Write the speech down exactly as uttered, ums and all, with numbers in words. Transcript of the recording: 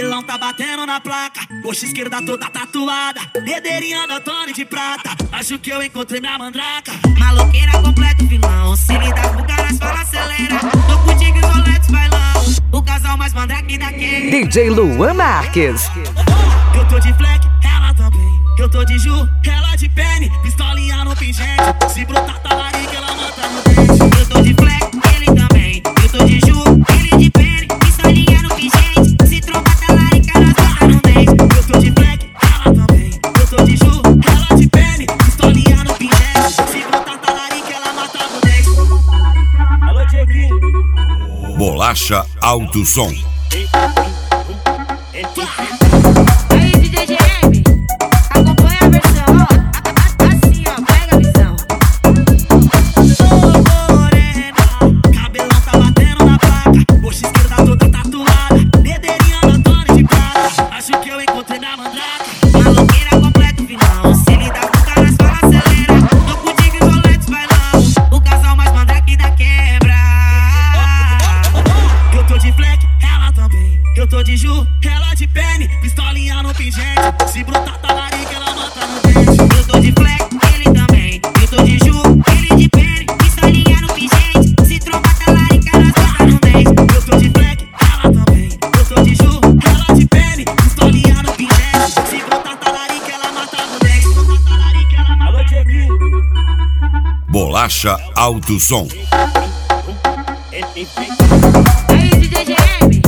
Cabelão tá batendo na placa, coxa esquerda toda tatuada, dedeirinha da Tony de prata. Acho que eu encontrei minha mandraca. Maloqueira completo vilão, se lhe dá pro cara, fala acelera. Tô contigo e Rolex bailão, o casal mais mandrake daquele. D J Luan Marques. Eu tô de fleck, ela também. Eu tô de Ju, ela de Penny. Pistolinha no pingente, se brotar talarica ela mata no dente. Eu tô de fleck, ele também. Eu tô de Ju, ele de Penny. Pistolinha no pingente, se tromba talarica ela mata no dente. Eu tô de fleck, ela também. Eu tô de Ju, ela de Penny. Pistolinha no pingente, se brotar talarica ela mata no dente. Alô, Dieguinho. Bolacha Alto Som. Aí, D J G M, acompanha a versão, ó, assim, ó, pega a visão. Ô morena, cabelão tá batendo na placa, coxa esquerda toda tatuada, dedeirinha da Tony de prata. Acho que eu encontrei minha mandraca. Maloqueira completo vilão, se lhe dá pro cara, fala acelera. Tô contigo e Rolex bailão, o casal mais mandrake da quebra. Eu tô de fleck, ela também. Eu tô de Ju, ela de Penny. Pistolinha no pingente, se brotar talarica ela mata no dente. Eu tô de fleck, ele também. Eu tô de Ju, ele de Penny. Pistolinha no pingente, se tromba talarica ela mata no dente. Eu tô de fleck, ela também. Eu tô de Ju, ela de Penny. Pistolinha no pingente, se brotar talarica ela mata no dente. Alô, Dieguinho. Bolacha Alto Som. Aí, D J G M,